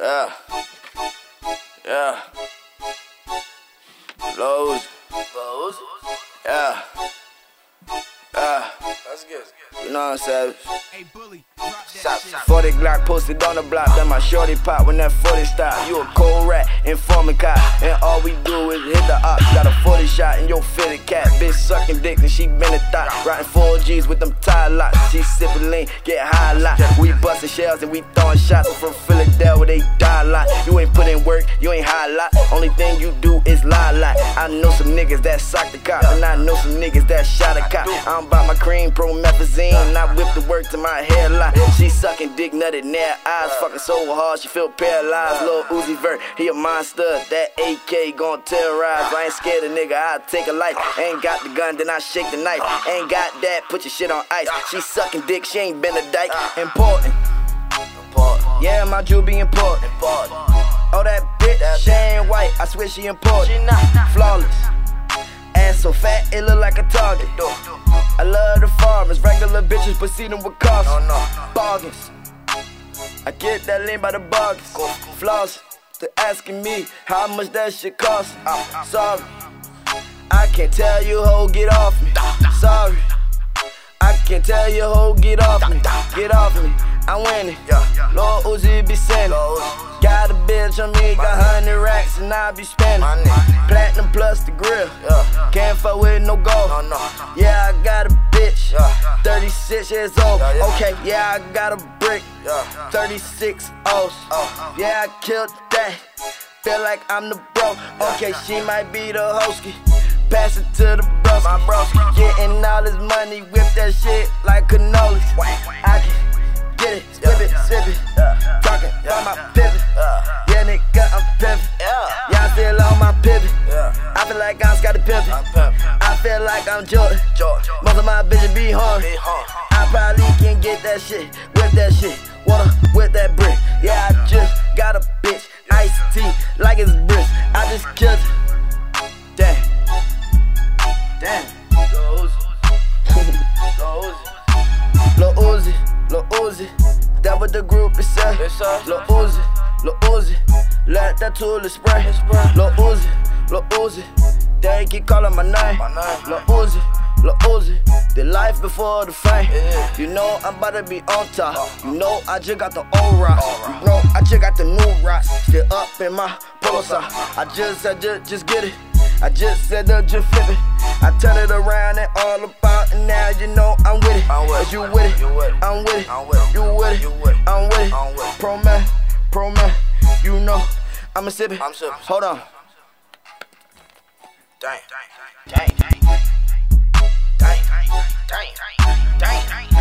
Yeah. Yeah. Lowe's. Yeah. Yeah. That's good. You know what I'm saying? Hey, bully, drop Stop. that shit. 40 Glock posted on the block, then my shorty pop when that 40 stop. You a cold rat, informing cop, and all we do is hit the ops. Got a 40 shot in your fitted cat, bitch sucking dick and she been a thought. Riding 4Gs with them tire locks, she sipping lean, get high a lot. We busting shells and we throwing shots from Philadelphia where they die a lot. You ain't put in work, you ain't high a lot. Only thing you do is lie a lot. I know some niggas that sock the cop, and I know some niggas that shot a cop. I'm about my cream, promethazine, and I whip the work to my hair lot. She sucking dick nutted near eyes, fucking so hard she feel paralyzed. Lil Uzi Vert, he a monster, that AK gon' terrorize. I ain't scared of nigga, I'll take a life. Ain't got the gun, then I shake the knife. Ain't got that, put your shit on ice. She sucking dick, she ain't been a dyke. Important, yeah, my jewel be important. Oh, that bitch, she ain't white, I swear she important. Flawless, ass so fat, it look like a target. I love the farmers, regular bitches proceeding with costs. Bargains, I get that lean by the bargains. Floss, to asking me how much that shit cost. Sorry, I can't tell you hoe, get off me. Sorry, I can't tell you hoe, get off me. Get off me, I'm winning. Lil Uzi be sending. Got a bitch on me, got 100 racks and I be spending. Platinum plus the grill, can't fuck with no gold. Yeah, I got a bitch, 36 years old. Okay, yeah, I got a brick, 36 O's. Yeah, I killed that, feel like I'm the bro. Okay, she might be the hostie, pass it to the broski. Getting all this money, whip that shit like cannolis. I can get it, sip it, talking about my pivot. Yeah, nigga, I'm pimpin'. Yeah, I feel on my pivot. I feel like I'm Scottie Pippen. I feel like I'm Jordan. Most of my bitches be hungry. I probably can get that shit, whip that shit, water with that brick. Yeah, I just got a bitch, iced tea like it's brisk. I just killed it. Damn. Lil Uzi, that what the group is saying. Lil Uzi, let that tool spray. Lil Uzi, they keep calling my name. Lil Uzi, the life before the fame. You know I'm about to be on top. You know I just got the old rocks. You know I just got the new rocks. Still up in my polo sock. I just get it. I just said just flip it. I turn it around and all about, and now you know I'm with it. Cause you with it, I'm with it. You with it, I'm with it. Pro man, you know I'ma sip it. Hold on. Dang.